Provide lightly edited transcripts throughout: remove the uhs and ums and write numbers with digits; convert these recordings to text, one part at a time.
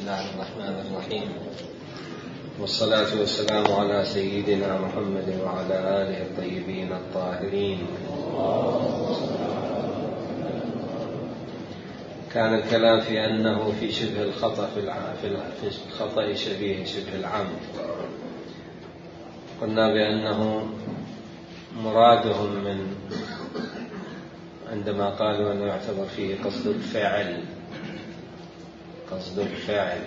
الله الرحمن الرحيم، والصلاة والسلام على سيدنا محمد وعلى آله الطيبين الطاهرين. كان الكلام في أنه في شبه الخطأ في الخطأ شبيه شبه العمد. قلنا بأنه مرادهم من عندما قالوا أنه يعتبر فيه قصد الفعل،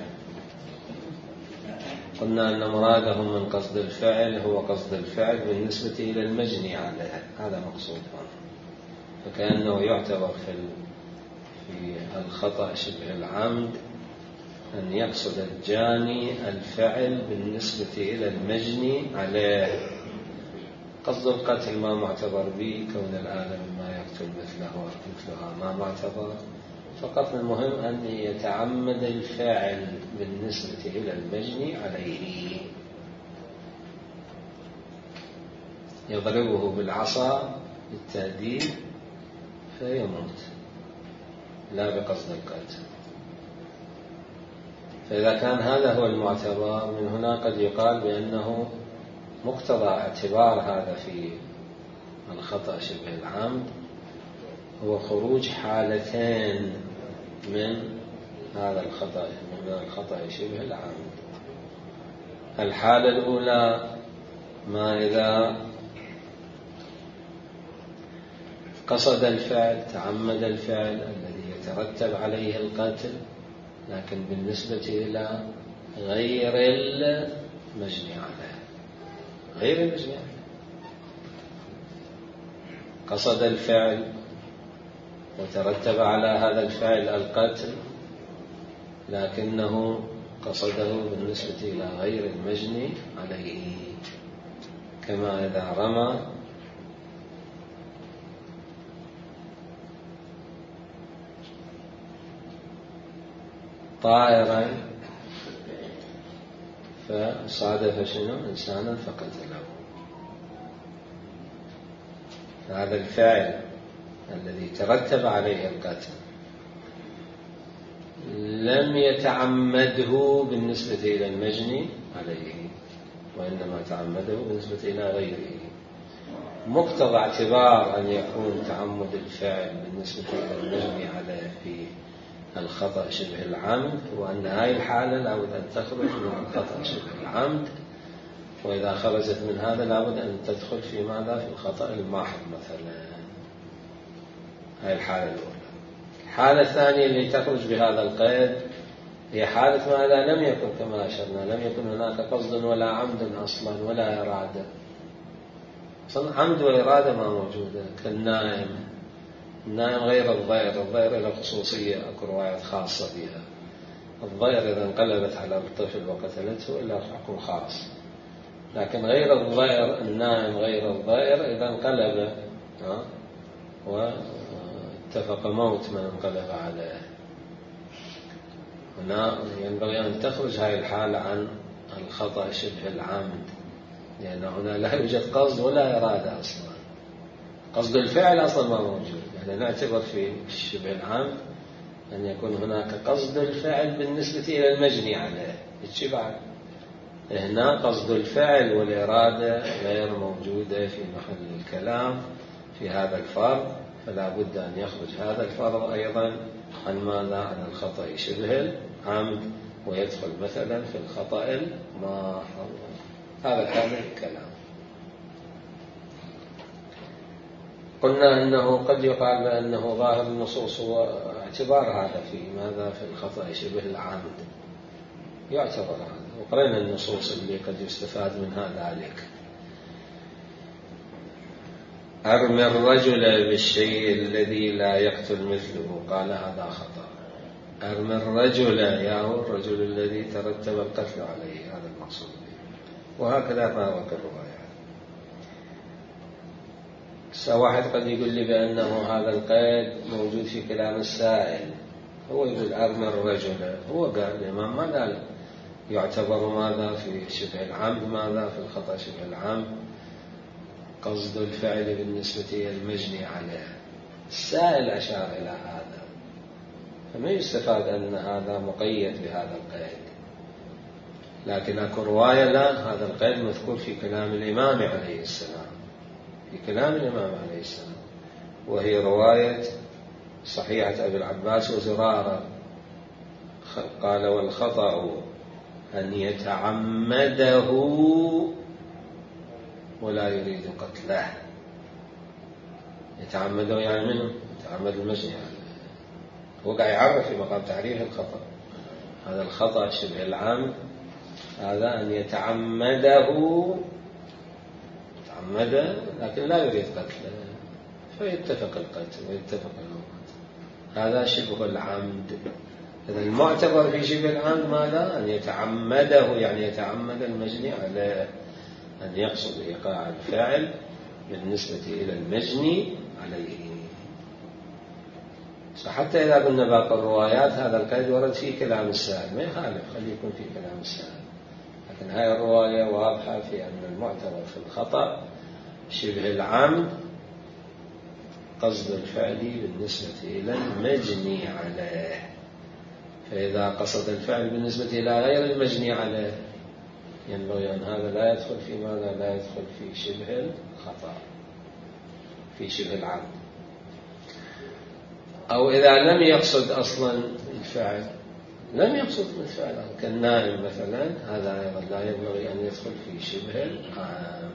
قلنا أن مرادهم من قصد الفعل هو قصد الفعل بالنسبة إلى المجني عليه، هذا مقصودهم. فكأنه يعتبر في الخطأ شبه العمد أن يقصد الجاني الفعل بالنسبة إلى المجني عليه. قصد القتل ما معتبر به، كون الآلة مما يقتل مثلها ما معتبر، فقط المهم أن يتعمد الفاعل بالنسبة إلى المجني عليه، يضربه بالعصا للتأديب فيموت لا بقصد القتل. فإذا كان هذا هو المعتبر، من هنا قد يقال بأنه مقتضى اعتبار هذا في الخطأ شبه العمد هو خروج حالتين من هذا الخطأ شبه العمد. الحالة الأولى ما إذا قصد الفعل، تعمد الفعل الذي يترتب عليه القتل، لكن بالنسبة إلى غير المجني عليه، قصد الفعل وترتب على هذا الفعل القتل، لكنه قصده بالنسبة إلى غير المجني عليه، كما إذا رمى طائرا فصادف إنسانا فقتله، فهذا الفعل الذي ترتب عليه القتل لم يتعمده بالنسبة إلى المجني عليه، وإنما تعمده بالنسبة إلى غيره. مقتضى اعتبار أن يكون تعمد الفعل بالنسبة إلى المجني عليه في الخطأ شبه العمد، وأن هذه الحالة لابد أن تخرج من الخطأ شبه العمد، وإذا خرجت من هذا لابد أن تدخل في ماذا؟ في الخطأ الماحض مثلا. هذه الحالة الأولى. الحالة الثانية اللي تخرج بهذا القيد هي حالة ما إذا لم يكن كما أشرنا، لم يكن هناك قصد ولا عمد أصلا ولا إرادة. أصلا عمد وإرادة ما موجودة، كالنائم. النائم غير الضير له خصوصية، أكو روايات خاصة بها. الضير إذا انقلبت على الطفل وقتلته إلا حكم خاص، لكن غير الضير، النائم غير الضير إذا انقلب واتفق موت من انقلب عليه. هنا ينبغي أن تخرج هذه الحالة عن الخطأ شبه العمد، لأن هنا لا يوجد قصد ولا إرادة أصلا. قصد الفعل أصلا ما موجود، يعني نعتبر في شبه العمد أن يكون هناك قصد الفعل بالنسبة إلى المجني عليه اتباعا. هنا قصد الفعل والإرادة غير موجودة في محل الكلام في هذا الفرض، فلا بد أن يخرج هذا الفرض أيضا عن ماذا؟ عن الخطأ شبه العمد، ويدخل مثلا في الخطأ الماحض. هذا كان الكلام. قلنا أنه قد يقال بأنه ظاهر النصوص هو اعتبار هذا في ماذا؟ في الخطأ شبه العمد يعتبر هذا، وقرأنا النصوص اللي قد يستفاد منها ذلك. أرمي الرجل بالشيء الذي لا يقتل مثله، قال هذا خطأ. أرمي الرجل ياهو الرجل الذي ترتب القتل عليه، هذا المقصود به. وهكذا ما وقع الرواية. واحد قد يقول لي بأنه هذا القيد موجود في كلام السائل، هو يقول أرمي الرجل، هو قال الإمام ما قال يعتبر ماذا في شبه العمد، ماذا في الخطأ شبه العمد قصد الفعل بالنسبة إلى المجني عليه. السائل أشار إلى هذا، فما يستفاد أن هذا مقيد بهذا القيد. لكن أكو رواية لا، هذا القيد مذكور في كلام الإمام عليه السلام، في كلام الإمام عليه السلام، وهي رواية صحيحة أبي العباس وزرارة، قال: والخطأ أن يتعمده ولا يريد قتله. يتعمده يعني منه؟ يتعمد المجني يعني. هو قاعد يعرف في مقام تعريف الخطأ. هذا الخطأ شبه العمد، هذا أن يتعمده، يتعمده لكن لا يريد قتله، فيتفق القتل ويتفق الموت. هذا شبه العمد. إذا المعتبر في شبه العمد ماذا؟ أن يتعمده، يعني يتعمد المجني عليه، أن يقصد إيقاع الفعل بالنسبة إلى المجني عليه. فحتى إذا قلنا باقي الروايات هذا القيد ورد في كلام السائل، ما يخالف، خليه يكون في كلام السائل، لكن هاي الرواية واضحة في أن المعتبر في الخطأ شبه العمد قصد الفعل بالنسبة إلى المجني عليه. فإذا قصد الفعل بالنسبة إلى غير المجني عليه ينبغي أن هذا لا يدخل في ماذا؟ لا يدخل في شبه الخطأ، في شبه العمد. أو إذا لم يقصد أصلا الفعل، لم يقصد الفعل كالنائم مثلا، هذا أيضا لا ينبغي أن يدخل في شبه العمد.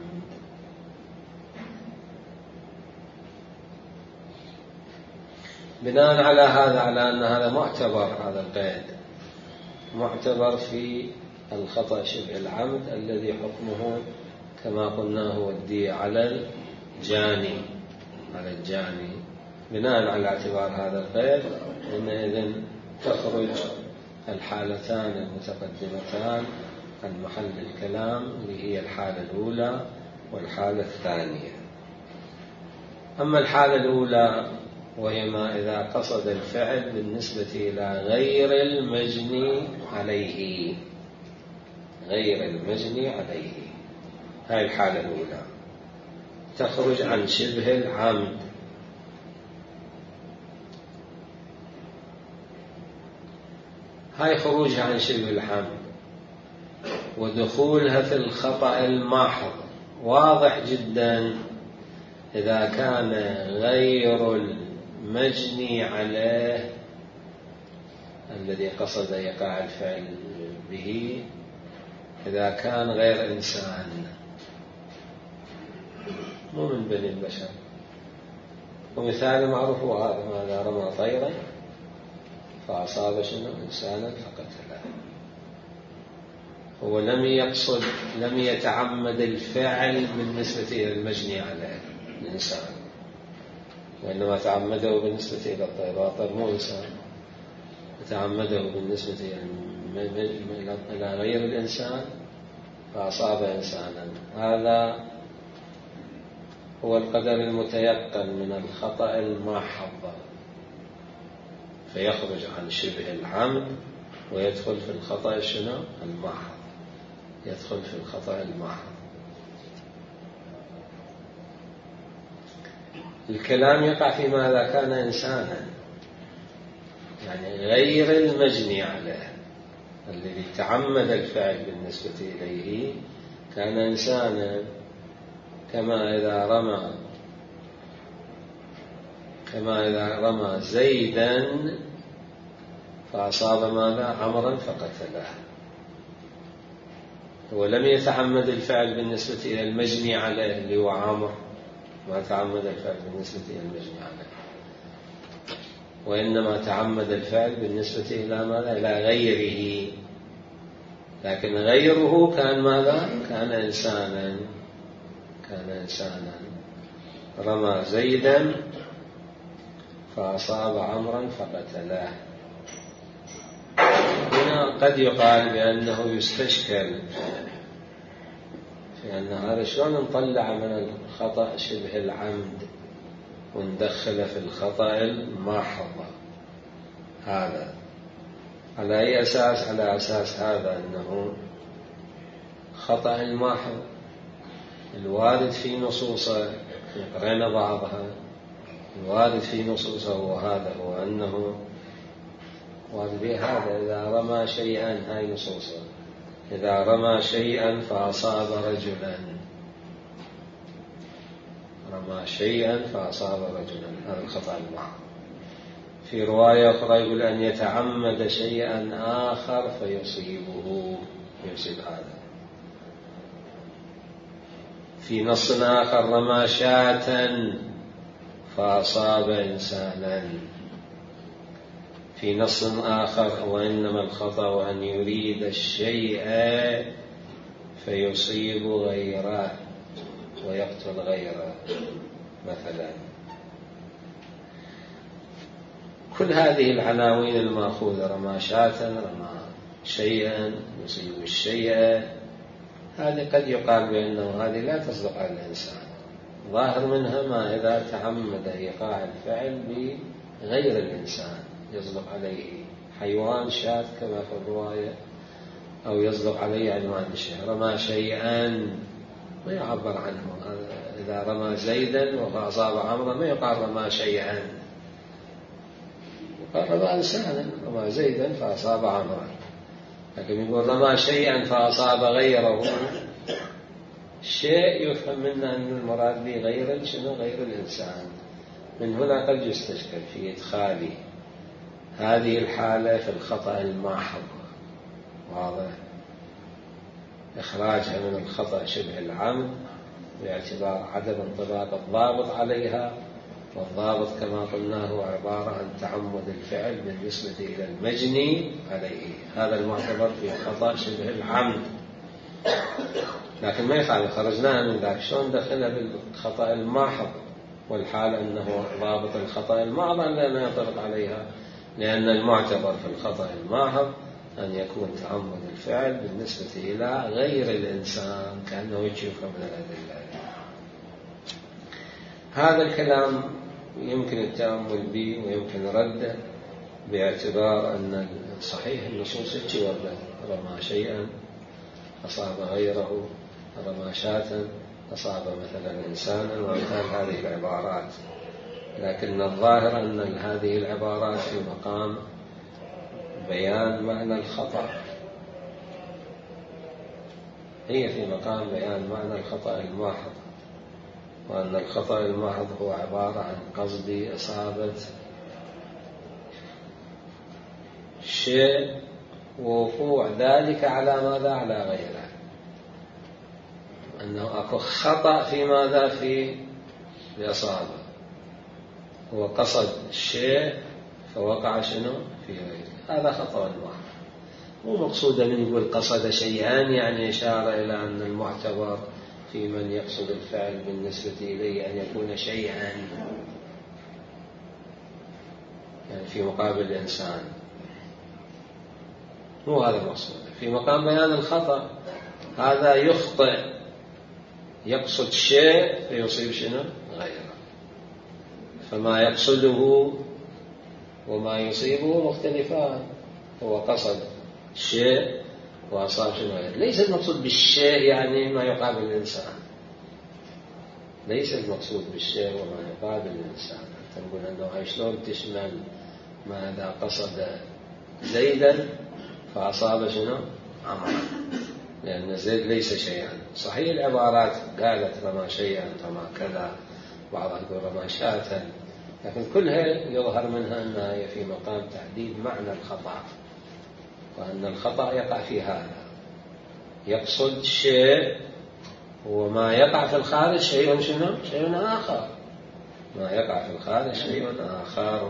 بناء على هذا، على أن هذا معتبر، هذا القيد معتبر في الخطأ شبه العمد الذي حكمه كما قلنا هو الدية على الجاني، على الجاني. بناء على اعتبار هذا القيد حينئذ تخرج الحالتان المتقدمتان عن محل الكلام، اللي هي الحالة الأولى والحالة الثانية. أما الحالة الأولى وهي ما إذا قصد الفعل بالنسبة إلى غير المجني عليه، غير المجني عليه، هاي الحالة الأولى تخرج عن شبه العمد. هاي خروجها عن شبه العمد ودخولها في الخطأ الماحظ واضح جدا إذا كان غير المجني عليه الذي قصد إيقاع الفعل به، إذا كان غير إنسان، مو من بني البشر. ومثال معروف هذا: ماذا؟ رمى طيرا فأصاب شنو؟ إنسانا فقتله. هو لم يقصد، لم يتعمد الفعل بالنسبة إلى المجني عليه الإنسان، وإنما تعمده بالنسبة إلى الطير، والطير مو إنسان، تعمده بالنسبة إلى غير الإنسان فأصاب إنسانا. هذا هو القدر المتيقن من الخطأ الماحظ، فيخرج عن شبه العمد ويدخل في الخطأ شنو؟ الماحظ، يدخل في الخطأ الماحظ. الكلام يقع في ماذا؟ كان إنسانا، يعني غير المجني عليه الذي تعمد الفعل بالنسبة إليه كان إنسانا، كما إذا رمى زيدا فأصاب ماذا؟ عمرا فقتله. هو لم يتعمد الفعل بالنسبة إلى المجني عليه اللي هو عمر، ما تعمد الفعل بالنسبة إلى المجني عليه، وإنما تعمد الفعل بالنسبة إلى ماذا؟ إلى غيره. لكن غيره كان ماذا؟ كان إنسانا، كان إنسانا رمى زيدا فأصاب عمرا فقتله. هنا قد يقال بأنه يستشكل في أن هذا شلون نطلع من الخطأ شبه العمد وندخل في الخطأ الماحظ. هذا على أي أساس؟ على أساس هذا أنه خطأ الماحظ الوارد في نصوصه، قرأنا بعضها، الوارد في نصوصه وهذا هو أنه هذا إذا رمى شيئا، هاي نصوصه، إذا رمى شيئا فأصاب رجلا، رمى شيئا فأصاب رجلا، هذا الخطأ المحض. في رواية أخرى يقول أن يتعمد شيئا آخر فيصيبه، يصيب هذا. في نص آخر رمى شاة فأصاب إنسانا. في نص آخر وإنما الخطأ أن يريد الشيء فيصيب غيره ويقتل غيره مثلا. كل هذه العناوين المأخوذة، رمى شاة، رمى شيئا، يصيب الشيء، هذه قد يقال بأنه هذه لا تصدق على الإنسان. ظاهر منها ما إذا تعمد إيقاع الفعل بغير الإنسان يصدق عليه حيوان شاة كما في الرواية، أو يصدق عليه عنوان الشيء. رمى شيئا ما يعبر عنه، إذا رمى زيدا وفأصاب عمرا ما يقال رمى شيئا، يقال رمى إنسانا، رمى زيدا فأصاب عمرا. لكن يقول رمى شيئا فأصاب غيره، شيء يفهم منه أن المراد به غير شنو؟ غير الإنسان. من هنا قد يستشكل في إدخال هذه الحالة في الخطأ الماحض، واضح، إخراجها من الخطأ شبه العمد باعتبار عدم انطباق الضابط عليها، والضابط كما قلنا هو عبارة عن تعمد الفعل بالنسبة إلى المجني عليه، هذا المعتبر في خطأ شبه العمد. لكن ما يخالف، خرجناها من ذلك، شلون دخلنا بالخطأ الماحض، والحال أنه ضابط الخطأ الماحض لا ينطبق عليها، لأن المعتبر في الخطأ الماحض أن يكون تعمد الفعل بالنسبة إلى غير الإنسان كأنه يشوفه من الأدلة. هذا الكلام يمكن التأمل به ويمكن رده باعتبار أن صحيح النصوص تورد رمى شيئا أصاب غيره، رمى شاة أصاب مثلا إنسانا، وأمثال هذه العبارات. لكن الظاهر أن هذه العبارات في مقام بيان معنى الخطأ، هي في مقام بيان معنى الخطأ الماحض، وأن الخطأ الماحض هو عبارة عن قصد إصابة شيء ووقوع ذلك على ماذا؟ على غيره، أنه أكو خطأ في ماذا؟ في الإصابة، هو قصد الشيء فوقع شنو؟ في غيره، هذا خطأ واحد. مو مقصود أن يقول قصد شيئان، يعني إشارة إلى أن المعتبر في من يقصد الفعل بالنسبة إليه أن يكون شيئا، يعني في مقابل الإنسان، مو هذا المقصود. في مقام بيان الخطأ، هذا يخطئ، يقصد شيء فيصيب شنو؟ غيره، فما يقصده وما يصيبه مختلفان. هو قصد شيء وأصاب شيء غيره، ليس المقصود بالشيء يعني ما يقابل الإنسان، ليس المقصود بالشيء وما يقابل الإنسان. تقول أنه شلون تشمل ماذا قصد زيدا فأصاب شنو؟ عمرا، لأن زيد ليس شيئا. صحيح العبارات قالت رمى شيئا، رمى كذا، بعضها يقول رمى شاة، لكن كلها يظهر منها أنها هي في مقام تحديد معنى الخطأ، وأن الخطأ يقع في هذا، يقصد شيء وما يقع في الخارج شيء شنو؟ شيء آخر، ما يقع في الخارج شيء آخر،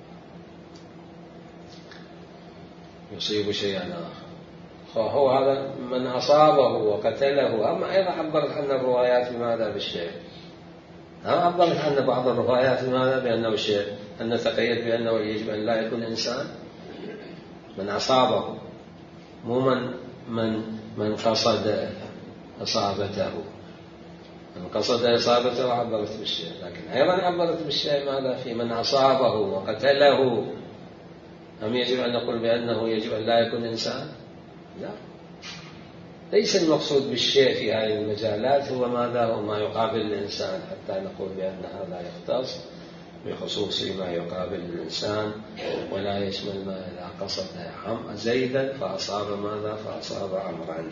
يصيب شيئا آخر. فهو هذا من أصابه وقتله. أما أيضا عبرت عن الروايات بماذا؟ بالشيء. عبرت عن بعض الروايات بماذا؟ بأنه شيء، أن تقيد بأنه يجب أن لا يكون إنسان. من أصابه، مو من قصد إصابته. من قصد إصابته عبرت بالشيء، لكن أيضا عبرت بالشيء ماذا؟ في من أصابه وقتله. أم يجب أن نقول بأنه يجب أن لا يكون إنسان؟ لا، ليس المقصود بالشيء في هذه المجالات هو ماذا؟ هو ما يقابل الإنسان، حتى نقول بأن هذا يختص بخصوص ما يقابل الإنسان، ولا يشمل ما إذا قصد زيدا فأصاب ماذا؟ فأصاب عمرا.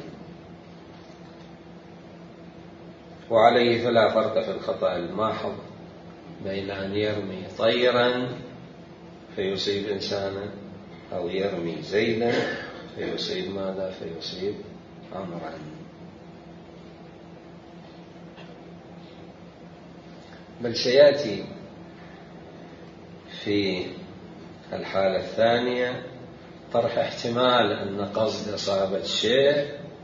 وعليه فلا فرق في الخطأ الماحظ بين أن يرمي طيرا فيصيب إنسانا، أو يرمي زيدا فيصيب ماذا؟ فيصيب عمرا. بل سيأتي في الحالة الثانية طرح احتمال أن قصد إصابة شيء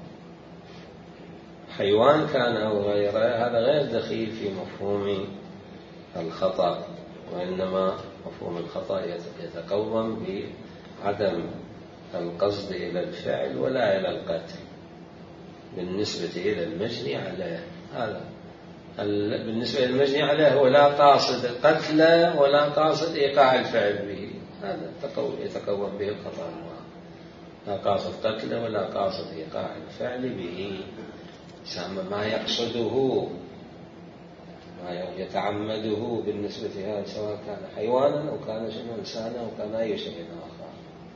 حيوان كان أو غيره، هذا غير دخيل في مفهوم الخطأ، وإنما مفهوم الخطأ يتقوم بعدم القصد إلى الفعل ولا إلى القتل بالنسبة إلى المجني عليه. هذا بالنسبة إلى المجني عليه هو لا قاصد قتله ولا قاصد إيقاع الفعل به، هذا يتقوم به الخطأ، لا قاصد قتله ولا قاصد إيقاع الفعل به. ما يقصده ما يتعمده بالنسبة هذا سواء كان حيوانا أو كان إنسانا أو كان أي شيء آخر.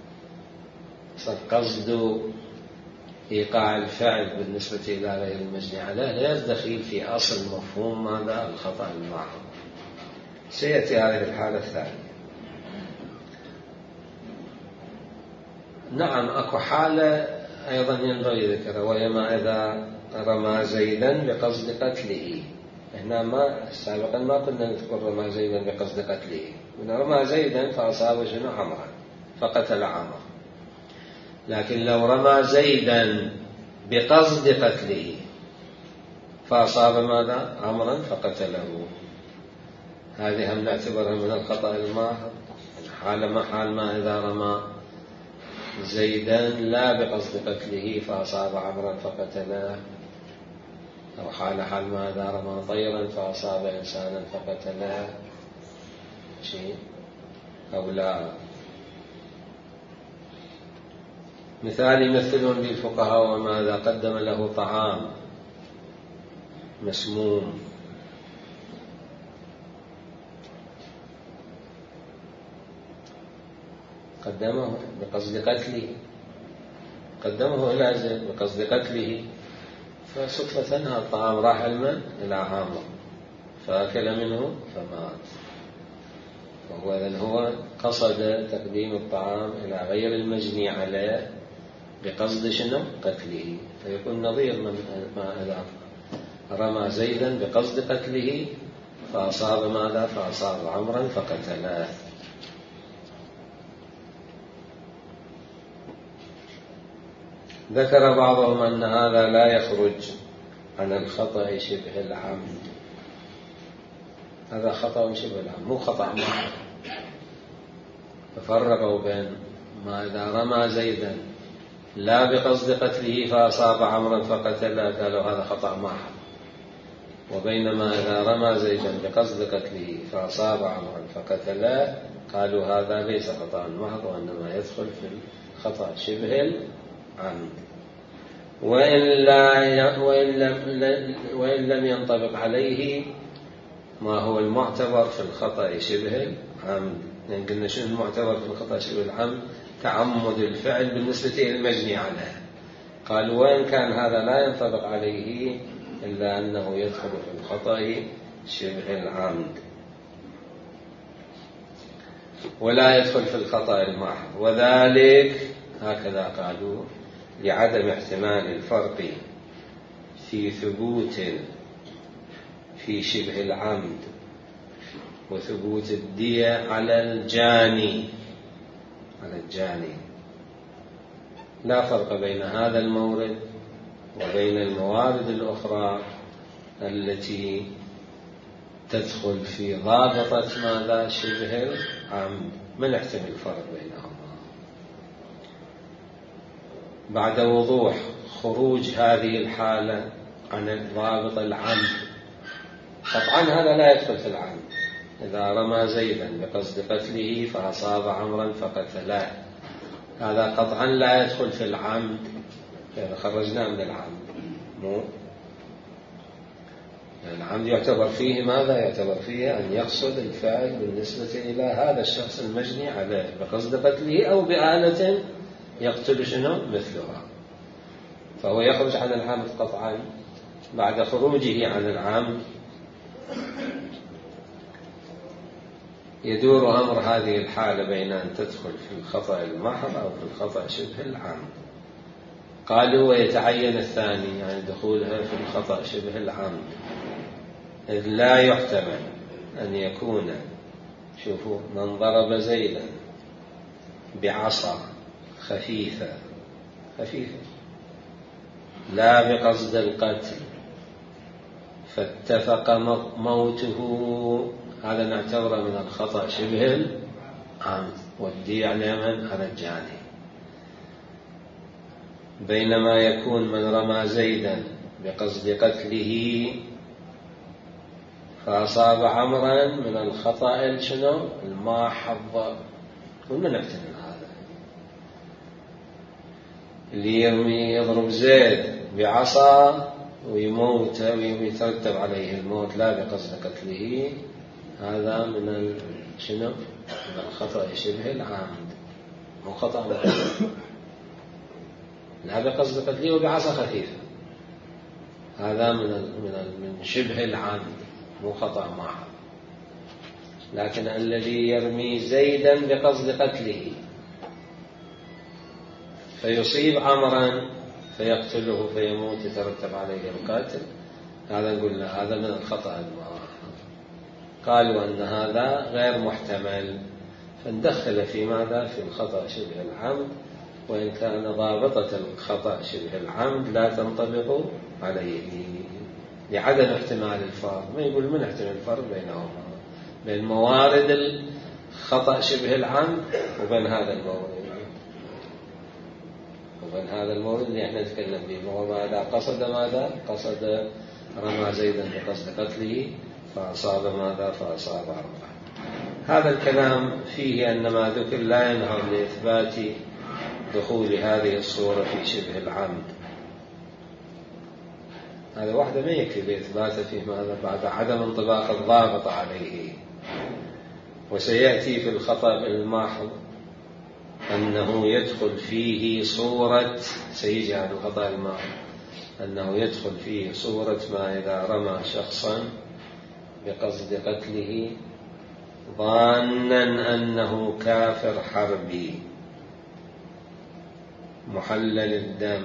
قصد إيقاع الفعل بالنسبة إلى غير المجني عليه لا يدخل في أصل مفهوم ماذا؟ الخطأ الماحظ. سيأتي هذه الحالة الثانية. نعم، أكو حالة أيضا ينبغي ذكرها، وهي ما إذا رمى زيدا بقصد قتله. هنا سابقا ما كنا نذكر رمى زيدا بقصد قتله، من رمى زيدا فأصاب شنو؟ عمرا فقتل عمرا. لكن لو رمى زيدا بقصد قتله فأصاب ماذا؟ عمرا فقتله، هذه هم نعتبرها من الخطأ الماحظ. حال ما إذا رمى زيدا لا بقصد قتله فأصاب عمرا فقتله، أو حال ما إذا رمى طيرا فأصاب إنسانا فقتله شيء أو لا. مثال يمثلون للفقهاء وماذا قدم له طعام مسموم قدمه بقصد قتله، قدمه إلى زيد بقصد قتله، فصدفة هذا الطعام راح إلى عامر فأكل منه فمات، وهو إذن هو قصد تقديم الطعام إلى غير المجني عليه بقصد شنو؟ قتله، فيكون نظير ما إذا رمى زيدا بقصد قتله فأصاب ماذا؟ فأصاب عمرا فقتله. ذكر بعضهم أن هذا لا يخرج عن الخطأ شبه العمد، هذا خطأ شبه العمد مو خطأ محض. ففرقوا بين ما إذا رمى زيدا لا بقصد قتله فأصاب عمرا فقتله قالوا هذا خطأ محض، وبينما إذا رمى زيدا بقصد قتله فأصاب عمرا فقتله قالوا هذا ليس خطأ محض وإنما يدخل في الخطأ شبه العمد، وإن لم ينطبق عليه ما هو المعتبر في الخطأ شبه العمد. يعني قلنا شنو المعتبر في الخطأ شبه العمد؟ تعمد الفعل بالنسبة إلى المجني عليه. قال وإن كان هذا لا ينطبق عليه إلا أنه يدخل في الخطأ شبه العمد ولا يدخل في الخطأ المحض، وذلك هكذا قالوا لعدم احتمال الفرق في ثبوت في شبه العمد وثبوت الدية على الجاني. لا فرق بين هذا المورد وبين الموارد الأخرى التي تدخل في ضابطة ماذا؟ شبه العمد، ما نحتمل الفرق بينهما. بعد وضوح خروج هذه الحالة عن ضابط العمد، قطعا هذا لا يدخل في العمد. إذا رمى زيدا بقصد قتله فأصاب عمرا فقتله، هذا قطعا لا يدخل في العمد، يعني خرجناه من العمد. العمد يعتبر فيه ماذا؟ يعتبر فيه أن يقصد الفعل بالنسبة إلى هذا الشخص المجني عليه بقصد قتله أو بآلة يقتل شنو مثلها، فهو يخرج عن العمد قطعا. بعد خروجه عن العمد يدور أمر هذه الحالة بين أن تدخل في الخطأ المحض أو في الخطأ شبه العمد. قالوا ويتعين الثاني، يعني دخولها في الخطأ شبه العمد، إذ لا يحتمل أن يكون شوفوا من ضرب زيدا بعصا خفيفة لا بقصد القتل فاتفق موته، هذا نعتبره من الخطأ شبه العمد والدية على من؟ على الجاني. بينما يكون من رمى زيدا بقصد قتله فأصاب عمرا من الخطأ شنو؟ الماحظ. ومن نعتمد هذا اللي يضرب زيد بعصا ويموت ويترتب عليه الموت لا بقصد قتله، هذا من شنو؟ من الخطأ شبه العمد، مو خطأ محض. لا بقصد قتله وبعصا خفيفة، هذا من شبه العمد، مو خطأ محض. لكن الذي يرمي زيدا بقصد قتله فيصيب عمرا فيقتله فيموت يترتب عليه القتل، هذا نقول له هذا من الخطأ المحض. قالوا أن هذا غير محتمل، فندخل في ماذا؟ في الخطأ شبه العمد، وإن كان ضابطة الخطأ شبه العمد لا تنطبق عليه لعدم احتمال الفرق. ما يقول من احتمال الفرق بينهما، بين موارد الخطأ شبه العمد وبين هذا المورد اللي احنا نتكلم به، وهو ماذا؟ قصد رمى زيدا بقصد قتله فأصاب ماذا؟ فأصاب عمرا. هذا الكلام فيه أن ما ذكر لا ينهض لإثبات دخول هذه الصورة في شبه العمد. هذا واحدة ما يكفي لإثباته فيه ماذا؟ بعد عدم انطباق الضابط عليه. وسيأتي في الخطأ الماحض أنه يدخل فيه صورة، سيجي عن الخطأ الماحض أنه يدخل فيه صورة ما إذا رمى شخصا بقصد قتله ظانا أنه كافر حربي محلل الدم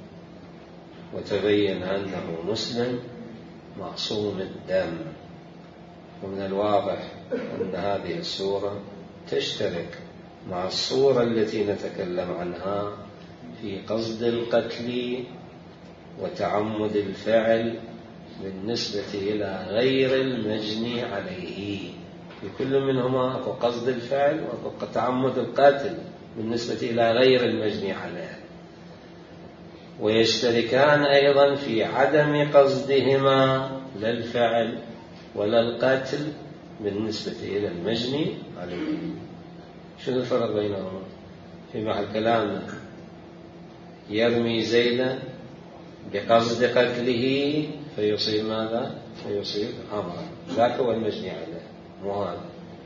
وتبين أنه مسلم معصوم الدم. ومن الواضح أن هذه الصورة تشترك مع الصورة التي نتكلم عنها في قصد القتل وتعمد الفعل بالنسبة إلى غير المجني عليه. في كل منهما أكو قصد الفعل وأكو تعمد القتل بالنسبة إلى غير المجني عليه، ويشتركان أيضا في عدم قصدهما لا الفعل ولا القتل بالنسبة إلى المجني عليه. شنو الفرق بينهما؟ في محل كلامنا يرمي زيدا بقصد قتله فيصيب ماذا؟ فيصيب عمرا، ذاك هو المجني عليه، مو هذا.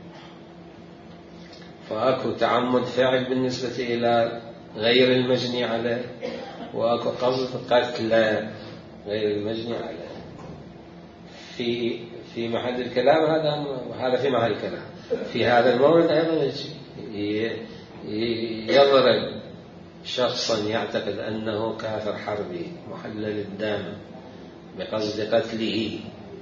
فأكو تعمد فعل بالنسبة إلى غير المجني عليه، وأكو قصد قتل غير المجني عليه. في محل الكلام هذا في محل الكلام. في هذا المورد أيضا يضرب شخصا يعتقد أنه كافر حربي محلل الدم بقصد قتله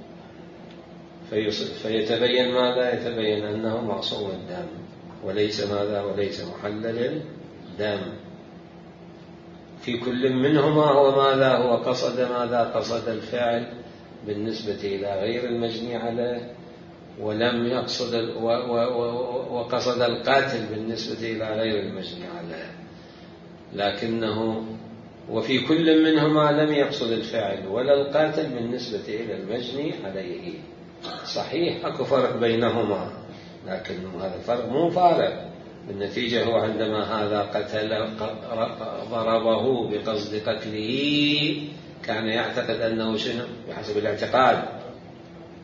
فيتبين ماذا؟ يتبين أنه معصوم الدم وليس ماذا؟ وليس محلل الدم. في كل منهما هو ماذا؟ هو قصد ماذا؟ قصد الفعل بالنسبة إلى غير المجني عليه، ولم يقصد وقصد القاتل بالنسبة إلى غير المجني عليه، لكنه وفي كل منهما لم يقصد الفعل ولا القاتل بالنسبة إلى المجني عليه. صحيح أكو فرق بينهما، لكن هذا الفرق مو فارق. النتيجة هو عندما هذا ضربه بقصد قتله كان يعتقد أنه شنو؟ بحسب الاعتقاد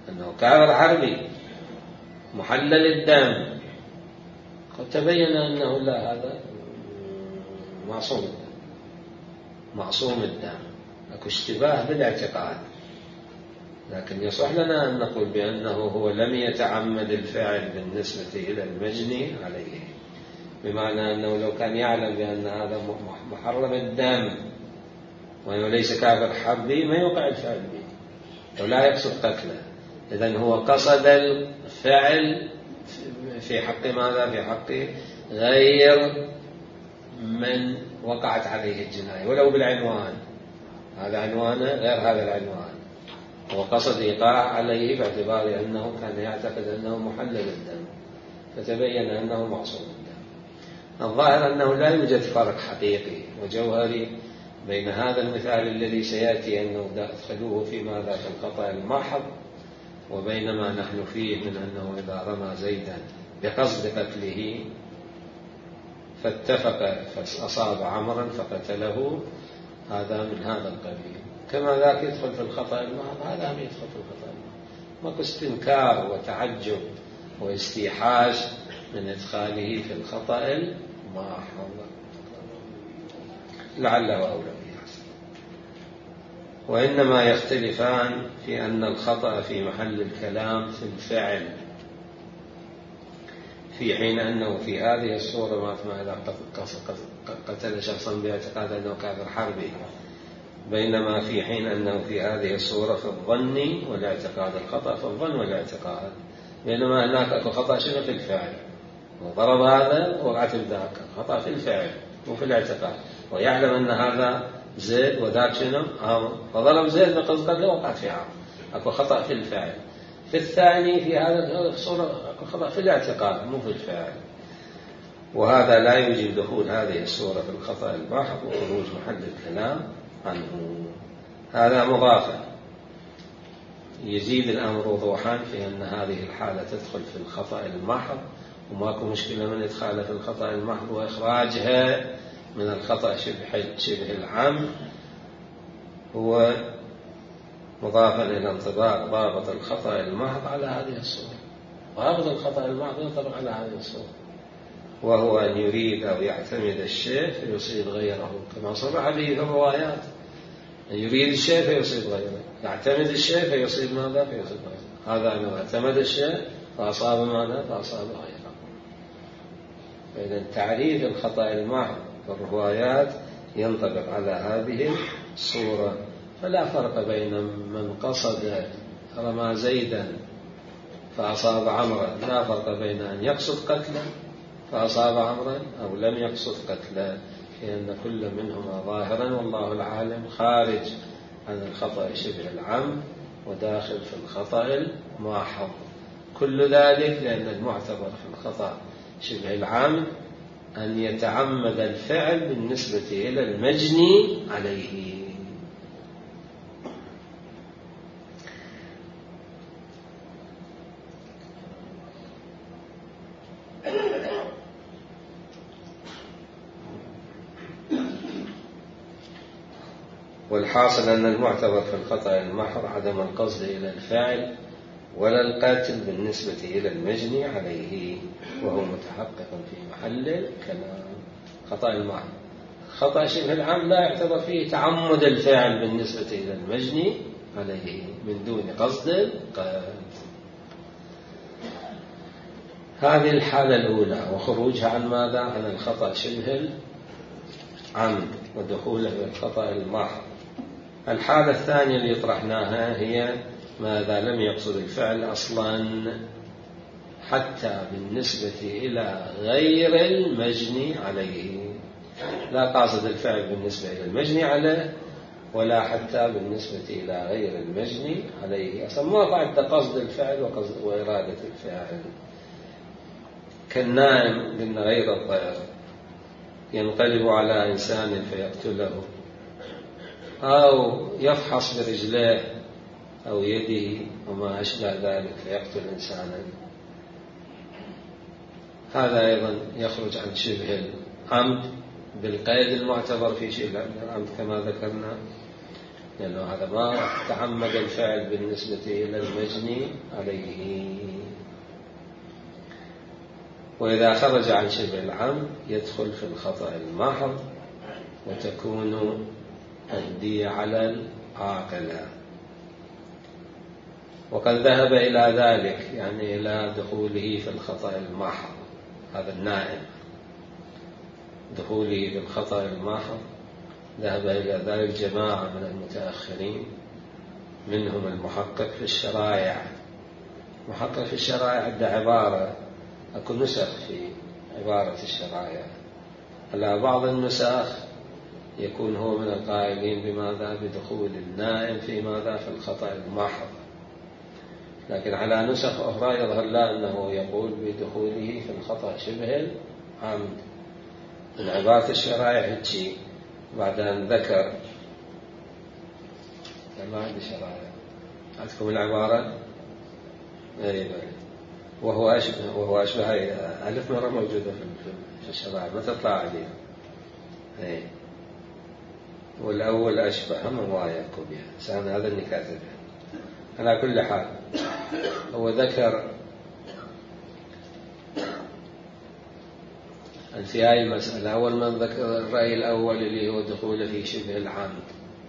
أنه كافر حربي محلل الدم، قد تبين أنه لا، هذا معصوم الدم، معصوم الدم، أكو اشتباه بالاعتقاد. لكن يصح لنا أن نقول بأنه هو لم يتعمد الفعل بالنسبة إلى المجني عليه، بمعنى أنه لو كان يعلم بأن هذا محرم الدم وأنه ليس كافر حربي ما يوقع الفعل به ولا يقصد قتله. إذن هو قصد الفعل في حق ماذا؟ في حق غير من وقعت عليه الجناية ولو بالعنوان، هذا عنوانه غير هذا العنوان، وقصد إيقاع عليه باعتبار أنه كان يعتقد أنه محلل الدم، فتبين أنه معصوم الدم. الظاهر أنه لا يوجد فرق حقيقي وجوهري بين هذا المثال الذي سيأتي أنه أدخلوه في ماذا؟ في الخطأ المحض، وبين ما نحن فيه من أنه إذا رمى زيدا بقصد قتله فاتفق فأصاب عمرا فقتله، هذا من هذا القبيل. كما ذاك يدخل في الخطأ المحض، هذا هم يدخل في الخطأ المحض، ماكو استنكار وتعجب واستيحاش من إدخاله في الخطأ المحض، لعله أولى به. وإنما يختلفان في أن الخطأ في محل الكلام في الفعل، في حين أنه في هذه الصورة ما إذا قتل شخصا باعتقاد أنه كافر حربي، بينما في حين أنه في هذه الصورة في الظن والاعتقاد، الخطأ في الظن والاعتقاد، بينما هناك أكو خطأ شنو في الفعل، وضرب هذا وقعت ذاك، خطأ في الفعل وفي الاعتقاد، ويعلم أن هذا زيد وذاك شنو عمرو، فضرب زيد بقصد قتله وقعت في عمرو، أكو خطأ في الفعل. في الثاني في هذا الصورة أكو خطأ في الاعتقاد مو في الفعل، وهذا لا يوجب دخول هذه الصورة في الخطأ المحض وخروج محل الكلام عنه. هذا مضافا يزيد الأمر وضوحا في أن هذه الحالة تدخل في الخطأ المحض، وماكو مشكلة من إدخالها في الخطأ المحض وإخراجها من الخطأ شبه العام، هو مضافا إلى انطباق ضابط الخطأ المحض على هذه الصورة. ضابط الخطأ المحض ينطبق على هذه الصورة، وهو أن يريد أو يعتمد الشيء فيصيب غيره، كما صرح به في الروايات، أن يريد الشيء فيصيب غيره، يعتمد الشيء فيصيب ماذا؟ فيصيب غيره. هذا أنه اعتمد الشيء فأصاب ماذا؟ فأصاب غيره. فإذا تعريف الخطأ المحض في الروايات ينطبق على هذه الصورة، فلا فرق بين من قصد رمى زيدا فأصاب عمرا، لا فرق بين أن يقصد قتله فأصاب عمرا أو لم يقصد قتله، لأن كل منهما ظاهرا والله العالم خارج عن الخطأ شبه العمد وداخل في الخطأ الماحظ. كل ذلك لأن المعتبر في الخطأ شبه العمد أن يتعمد الفعل بالنسبة إلى المجني عليه. والحاصل أن المعتبر في الخطأ المحض عدم القصد إلى الفاعل ولا القاتل بالنسبة إلى المجني عليه، وهو متحقق في محل الكلام. خطأ المحض خطأ شبه العام لا يعتبر فيه تعمد الفاعل بالنسبة إلى المجني عليه من دون قصد القاتل. هذه الحالة الأولى، وخروجها عن ماذا؟ عن الخطأ شبه العمد ودخوله في الخطأ المحض. الحالة الثانية اللي طرحناها هي ماذا؟ لم يقصد الفعل أصلا حتى بالنسبة إلى غير المجني عليه، لا قاصد الفعل بالنسبة إلى المجني عليه ولا حتى بالنسبة إلى غير المجني عليه، أصلا ما بعد قصد الفعل وإرادة الفعل. كالنائم قلنا غير الضير ينقلب على إنسان فيقتله، أو يفحص برجليه أو يده وما أشبه ذلك فيقتل إنسانا، هذا أيضا يخرج عن شبه العمد بالقيد المعتبر في شبه العمد كما ذكرنا. لأنه هذا ما تعمد الفعل بالنسبة إلى المجني عليه. وإذا خرج عن شبه العمد يدخل في الخطأ المحض، وتكون الدية على العاقلة. وقد ذهب إلى ذلك، يعني إلى دخوله في الخطأ المحض، هذا النائم دخوله في الخطأ المحض، ذهب إلى ذلك جماعة من المتأخرين، منهم المحقق في الشرائع. محقق في الشرائع عنده عبارة، أكو نسخ في عبارة الشرائع، على بعض النسخ يكون هو من القائلين بماذا؟ بدخول النائم في ماذا؟ في الخطأ المحض. لكن على نسخ أخرى يظهر لا أنه يقول بدخوله في الخطأ شبه العمد. من عبارة الشرائع هيك بعد أن ذكر، ما عندي شرائع، عندكم العبارة؟ أي بل. وهو أشبه هاي ألف مرة موجودة في الشرائع، ما تطلع عليها. أي. والأول أشبه هم رواية كوبيا، سأنا هذا اللي كاتبه. على كل حال هو ذكر في هذه المسألة أول من ذكر الرأي الأول اللي هو دخوله في شبه العمد،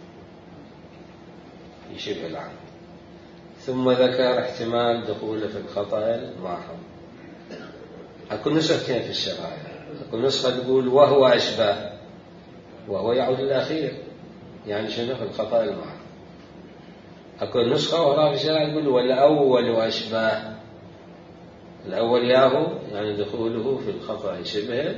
في شبه العمد، ثم ذكر احتمال دخوله في الخطأ المحض. أكو نسختين في الشرائع، أكو نسخة تقول وهو أشبه، وهو يعود الأخير، يعني شنو؟ في الخطأ المحض. أكو نسخة أخرى في الشرائع تقول والأول أشبه، الأول ياهو يعني دخوله في الخطأ شبه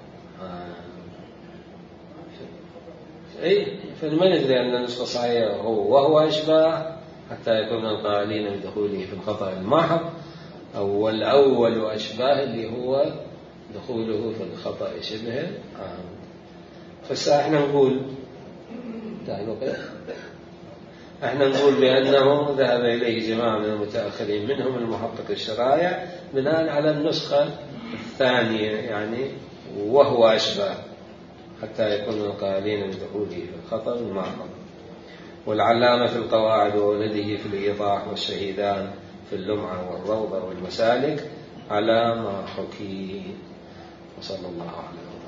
أي، فما ندري أن النسخة صحيحة هو وهو أشبه حتى يكون القائلين بدخوله في الخطأ المحض، أو الأول أشبه اللي هو دخوله في الخطأ شبه فاحنا نقول بأنه ذهب إليه جماعة من المتأخرين، منهم المحقق الشرائع، بناء على النسخة الثانية، يعني وهو أشبه حتى يكون القائلين بدخوله في الخطأ المحض. والعلامة في القواعد وولده في الإيضاح والشهيدان في اللمعة والروضة والمسالك على ما حكي. وصلى الله عليه وسلم.